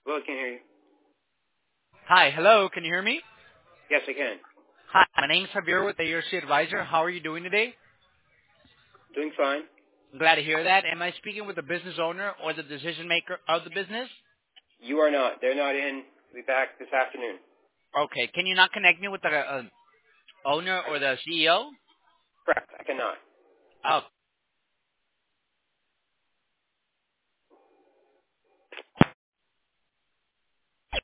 Well, can you hear you? Hi, hello, can you hear me? Yes, I can. Hi, my name is Javier with the ARC Advisor. How are you doing today? Doing fine. I'm glad to hear that. Am I speaking with the business owner or the decision maker of the business? You are not. They're not in. We'll be back this afternoon. Okay, can you not connect me with the owner or the CEO? Correct. I cannot. Oh,